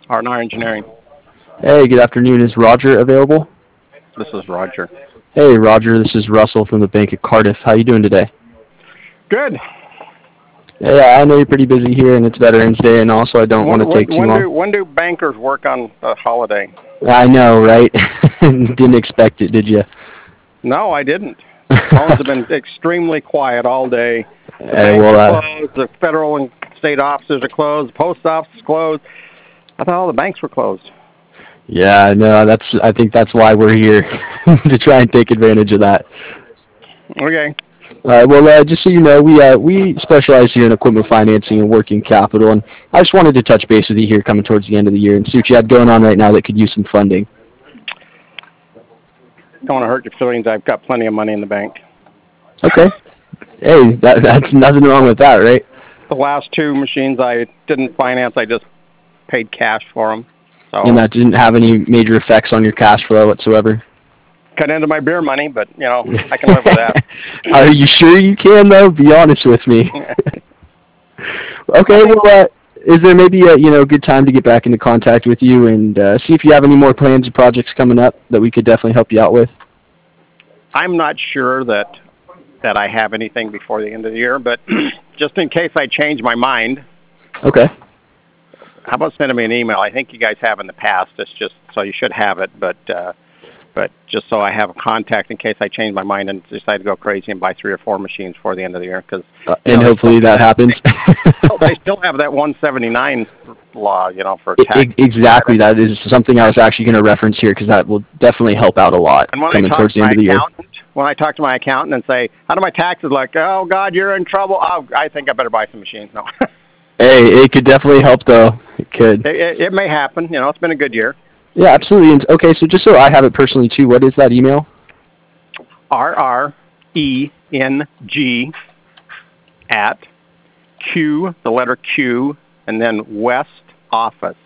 R&R Engineering. Hey, good afternoon. Is Roger available? This is Roger. Hey, Roger. This is Russell from the Bank of Cardiff. How you doing today? Good. Yeah, I know you're pretty busy here, and it's Veterans Day, and also I don't want to take too long. When do bankers work on a holiday? I know, right? Didn't expect it, did you? No, I didn't. Phones have been extremely quiet all day. The Hey, banks well, are closed. The federal and state offices are closed. The post office is closed. I thought all the banks were closed. yeah, no, I think that's why we're here to try and take advantage of that. Okay. Well, just so you know, we specialize here in equipment financing and working capital, and I just wanted to touch base with you here coming towards the end of the year and see what you had going on right now that could use some funding. Don't want to hurt your feelings. I've got plenty of money in the bank. Okay. Hey, that's nothing wrong with that, right? The last two machines I didn't finance. I just paid cash for them. So And that didn't have any major effects on your cash flow whatsoever? cut into my beer money, but I can live with that. Are you sure you can, though? Be honest with me. Okay, well, is there maybe a good time to get back into contact with you and see if you have any more plans or projects coming up that we could definitely help you out with? I'm not sure that I have anything before the end of the year, but just in case I change my mind, Okay. how about sending me an email? I think you guys have in the past. It's just so you should have it, but just so I have a contact in case I change my mind and decide to go crazy and buy 3 or 4 machines before the end of the year. Because and hopefully that happens. They still have that 179 law, for tax. Exactly. That is something I was actually going to reference here because that will definitely help out a lot And when coming towards the end of the year. When I talk to my accountant and say, how do my taxes look? Oh, God, you're in trouble. Oh, I think I better buy some machines. No. Hey, it could definitely help, though. It could. It may happen. It's been a good year. Yeah, absolutely. And, okay, so just so I have it personally, too, what is that email? RRENG at Q, the letter Q, and then West Office,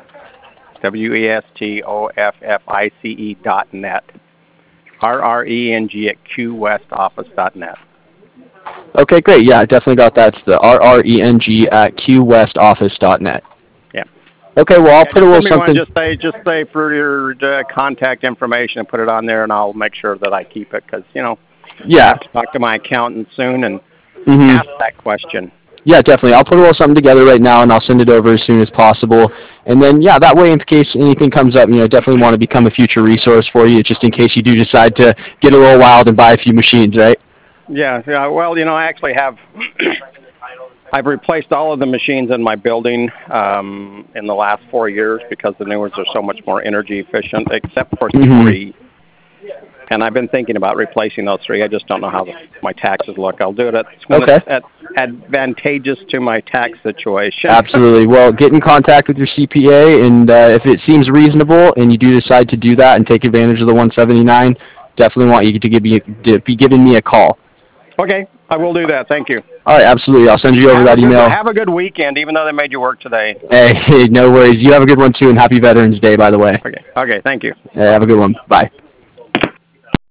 WESTOFFICE.net. RRENG at QWestOffice.net. Okay, great. Yeah, I definitely got that. It's the RRENG at QWestOffice.net. Yeah. Okay, well, I'll put a little something. Just say for your contact information and put it on there, and I'll make sure that I keep it because, I have to talk to my accountant soon and ask that question. Yeah, definitely. I'll put a little something together right now, and I'll send it over as soon as possible. And then, yeah, that way, in case anything comes up, definitely want to become a future resource for you, just in case you do decide to get a little wild and buy a few machines, right? Yeah. Well, I actually have. I've replaced all of the machines in my building in the last 4 years because the new ones are so much more energy efficient, except for 3. And I've been thinking about replacing those 3. I just don't know how my taxes look. I'll do it when it's advantageous to my tax situation. Absolutely. Well, get in contact with your CPA, and if it seems reasonable and you do decide to do that and take advantage of the 179, definitely want you to be giving me a call. Okay, I will do that. Thank you. All right, absolutely. I'll send you over that email. Have a good weekend, even though they made you work today. Hey, no worries. You have a good one, too, and happy Veterans Day, by the way. Okay, thank you. Hey, have a good one. Bye.